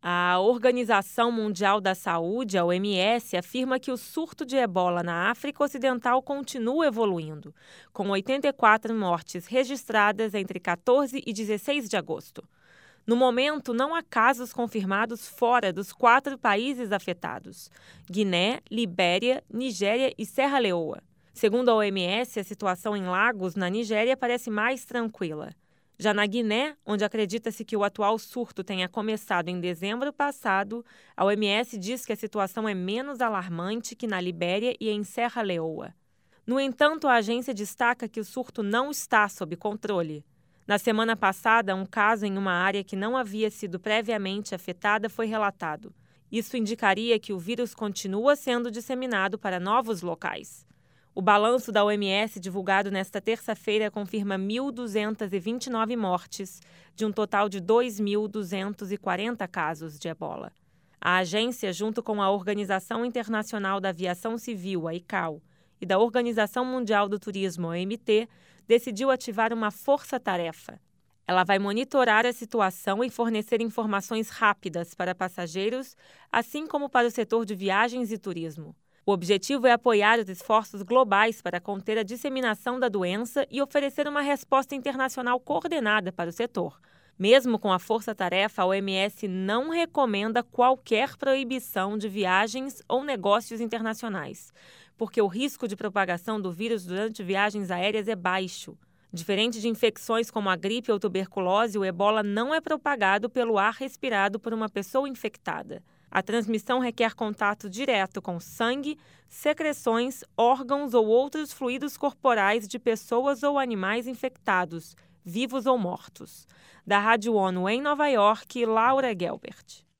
A Organização Mundial da Saúde, a OMS, afirma que o surto de ebola na África Ocidental continua evoluindo, com 84 mortes registradas entre 14 e 16 de agosto. No momento, não há casos confirmados fora dos 4 países afetados: Guiné, Libéria, Nigéria e Serra Leoa. Segundo a OMS, a situação em Lagos, na Nigéria, parece mais tranquila. Já na Guiné, onde acredita-se que o atual surto tenha começado em dezembro passado, a OMS diz que a situação é menos alarmante que na Libéria e em Serra Leoa. No entanto, a agência destaca que o surto não está sob controle. Na semana passada, um caso em uma área que não havia sido previamente afetada foi relatado. Isso indicaria que o vírus continua sendo disseminado para novos locais. O balanço da OMS divulgado nesta terça-feira confirma 1.229 mortes, de um total de 2.240 casos de ebola. A agência, junto com a Organização Internacional da Aviação Civil, a ICAO, e da Organização Mundial do Turismo, a OMT, decidiu ativar uma força-tarefa. Ela vai monitorar a situação e fornecer informações rápidas para passageiros, assim como para o setor de viagens e turismo. O objetivo é apoiar os esforços globais para conter a disseminação da doença e oferecer uma resposta internacional coordenada para o setor. Mesmo com a força-tarefa, a OMS não recomenda qualquer proibição de viagens ou negócios internacionais, porque o risco de propagação do vírus durante viagens aéreas é baixo. Diferente de infecções como a gripe ou tuberculose, o ebola não é propagado pelo ar respirado por uma pessoa infectada. A transmissão requer contato direto com sangue, secreções, órgãos ou outros fluidos corporais de pessoas ou animais infectados, vivos ou mortos. Da Rádio ONU em Nova York, Laura Gelbert.